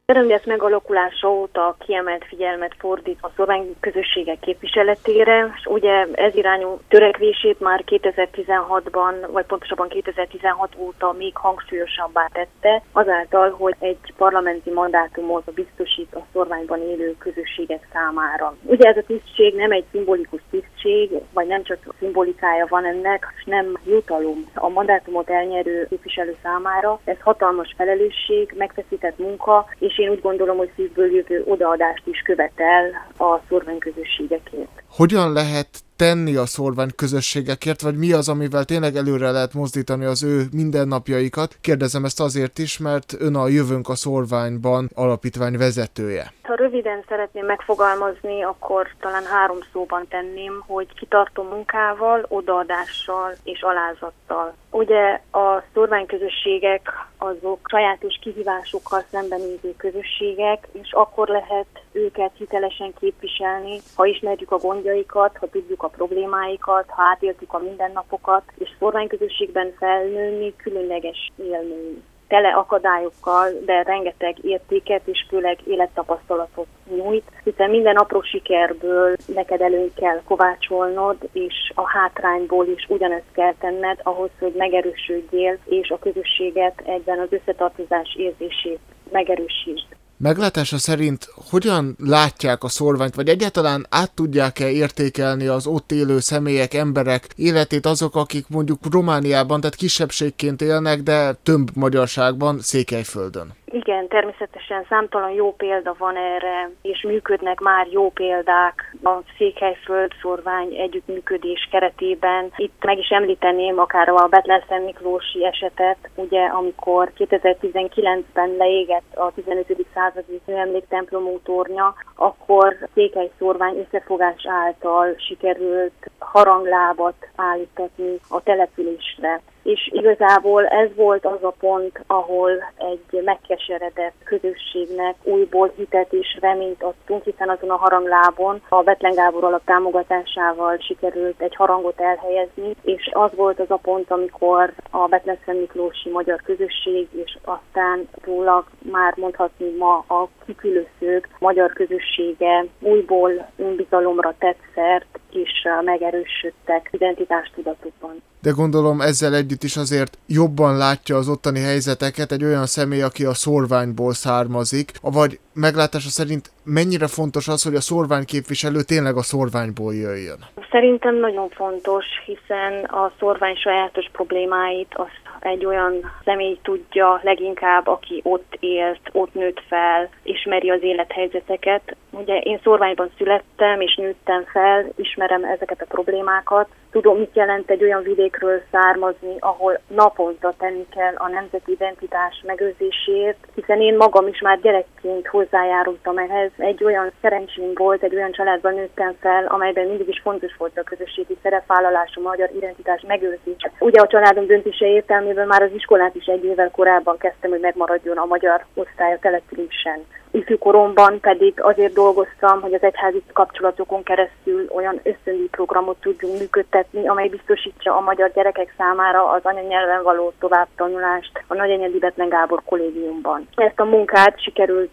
Rendez megalakulása óta kiemelt figyelmet fordít a szlovén közösségek képviseletére, és ugye ez irányú törekvését már 2016-ban, vagy pontosabban 2016 óta még hangsúlyosabbá tette, azáltal, hogy egy parlamenti mandátumot biztosít a szlovánban élő közösségek számára. Ugye ez a tisztség nem egy szimbolikus tisztség, vagy nem csak szimbolikája van ennek, és nem jutalom a mandátumot elnyerő képviselő számára. Ez hatalmas felelősség, megfeszített munka, és én úgy gondolom, hogy szívből jövő odaadást is követel a szlovén közösségekért. Hogyan lehet tenni a szlovén közösségekért, vagy mi az, amivel tényleg előre lehet mozdítani az ő mindennapjaikat? Kérdezem ezt azért is, mert ön a Jövőnk a Szolványban alapítvány vezetője. Ha röviden szeretném megfogalmazni, akkor talán 3 szóban tenném, hogy kitartó munkával, odaadással és alázattal. Ugye a szlovén közösségek azok sajátos kihívásokkal szembenéző közösségek, és akkor lehet őket hitelesen képviselni, ha ismerjük a gondjaikat, ha tudjuk a problémáikat, ha átéltük a mindennapokat, és szlovén közösségben felnőni különleges élmény. Tele akadályokkal, de rengeteg értéket és főleg élettapasztalatot nyújt, hiszen minden apró sikerből neked előnyt kell kovácsolnod, és a hátrányból is ugyanezt kell tenned ahhoz, hogy megerősödjél, és a közösséget egyben az összetartozás érzését megerősítsd. Meglátása szerint hogyan látják a szorványt, vagy egyáltalán át tudják-e értékelni az ott élő személyek, emberek életét azok, akik mondjuk Romániában, tehát kisebbségként élnek, de több magyarságban, Székelyföldön? Igen, természetesen számtalan jó példa van erre, és működnek már jó példák a Székelyföld-szorvány együttműködés keretében. Itt meg is említeném akár a Bethlen Miklósi esetet, ugye amikor 2019-ben leégett a 15. századi műemléktemplom tornya, akkor Székely-szorvány összefogás által sikerült haranglábat állítani a településre. És igazából ez volt az a pont, ahol egy megkeseredett közösségnek újból hitet és reményt adtunk, hiszen azon a haranglábon a Bethlen Gábor alap támogatásával sikerült egy harangot elhelyezni, és az volt az a pont, amikor a Bethlen Miklósi magyar közösség, és aztán róla már mondhatni ma a kikülőszők magyar közössége újból önbizalomra tett szert, és megerősödtek identitástudatukban. De gondolom ezzel együtt is azért jobban látja az ottani helyzeteket egy olyan személy, aki a szorványból származik, vagy meglátása szerint mennyire fontos az, hogy a szorvány képviselő tényleg a szorványból jöjjön? Szerintem nagyon fontos, hiszen a szorvány sajátos problémáit azt egy olyan személy tudja leginkább, aki ott élt, ott nőtt fel, ismeri az élethelyzeteket. Ugye én szorványban születtem és nőttem fel, ismerem ezeket a problémákat. Tudom, mit jelent egy olyan vidékről származni, ahol naponta tenni kell a nemzeti identitás megőrzéséért, hiszen én magam is már gyerekként hozzájárultam ehhez. Egy olyan szerencsém volt, egy olyan családban nőttem fel, amelyben mindig is fontos volt a közösségi szerepvállalás, a magyar identitás megőrzése. Ugye a családom döntése értelmében már az iskolát is 1 évvel korábban kezdtem, hogy megmaradjon a magyar osztály a településen. Ifjúkoromban pedig azért dolgoztam, hogy az egyházi kapcsolatokon keresztül olyan ösztöndíj programot tudjunk működtetni, amely biztosítsa a magyar gyerekek számára az anyanyelven való továbbtanulást a Nagyenyedi Bethlen Gábor kollégiumban. Ezt a munkát sikerült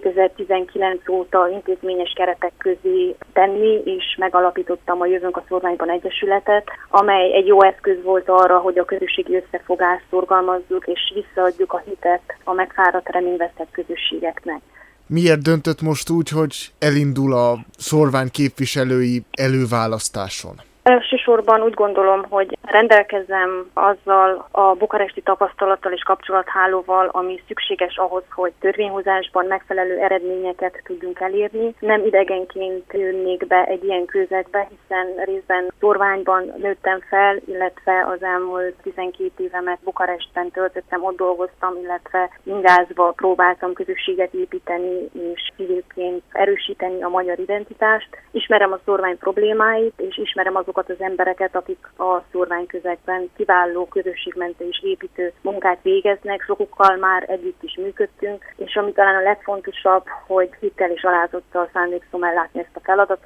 2019 óta intézményes keretek közé tenni, és megalapítottam a Jövőnk a Szorványban egyesületet, amely egy jó eszköz volt arra, hogy a közösségi összefogást szorgalmazzuk, és visszaadjuk a hitet a megfáradt, reményvesztett közösségeknek. Miért döntött most úgy, hogy elindul a szorvány képviselői előválasztáson? Elsősorban úgy gondolom, hogy rendelkezem azzal a bukaresti tapasztalattal és kapcsolathálóval, ami szükséges ahhoz, hogy törvényhozásban megfelelő eredményeket tudjunk elérni. Nem idegenként jönnék be egy ilyen közegbe, hiszen részben szorványban nőttem fel, illetve az elmúlt 12 évemet Bukarestben töltöttem, ott dolgoztam, illetve ingázva próbáltam közösséget építeni és időként erősíteni a magyar identitást. Ismerem a szorvány problémáit, és ismerem azokat az embereket, akik a szorvány közegben kiváló közösségmentő és építő munkát végeznek, sokukkal már együtt is működtünk, és ami talán a legfontosabb, hogy hittel és alázattal szándékszom ellátni ezt a feladatot,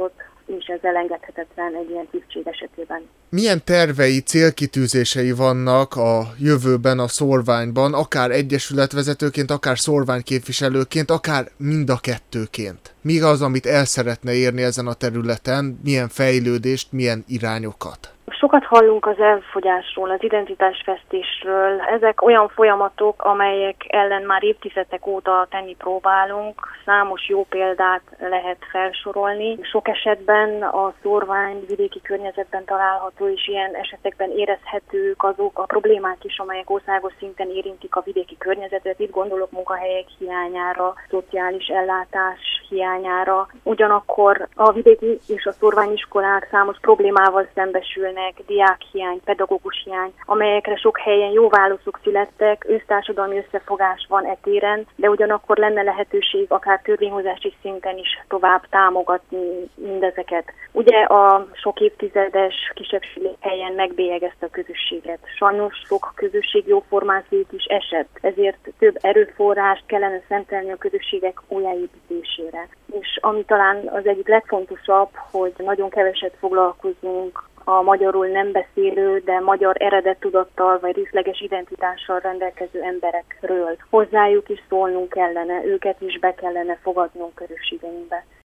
és ez elengedhetetlen egy ilyen tisztség esetében. Milyen tervei, célkitűzései vannak a jövőben a szórványban, akár egyesületvezetőként, akár szórványképviselőként, akár mind a kettőként? Mi az, amit el szeretne érni ezen a területen, milyen fejlődést, milyen irányokat? Sokat hallunk az elfogyásról, az identitásvesztésről. Ezek olyan folyamatok, amelyek ellen már évtizedek óta tenni próbálunk. Számos jó példát lehet felsorolni. Sok esetben a szórvány vidéki környezetben található, és ilyen esetekben érezhetők azok a problémák is, amelyek országos szinten érintik a vidéki környezetet. Itt gondolok munkahelyek hiányára, szociális ellátás hiányára. Ugyanakkor a vidéki és a szórványiskolák számos problémával szembesülnek, diákhiány, pedagógus hiány, amelyekre sok helyen jó válaszok születtek, össztársadalmi összefogás van e téren, de ugyanakkor lenne lehetőség akár törvényhozási szinten is tovább támogatni mindezeket. Ugye a sok évtizedes kisebbségi helyen megbélyegezte a közösséget. Sajnos sok közösség jóformán szét is esett, ezért több erőforrást kellene szentelni a közösségek újjáépítésére. És ami talán az egyik legfontosabb, hogy nagyon keveset foglalkozunk a magyarul nem beszélő, de magyar eredettudattal vagy részleges identitással rendelkező emberekről. Hozzájuk is szólnunk kellene, őket is be kellene fogadnunk közösségeinkbe.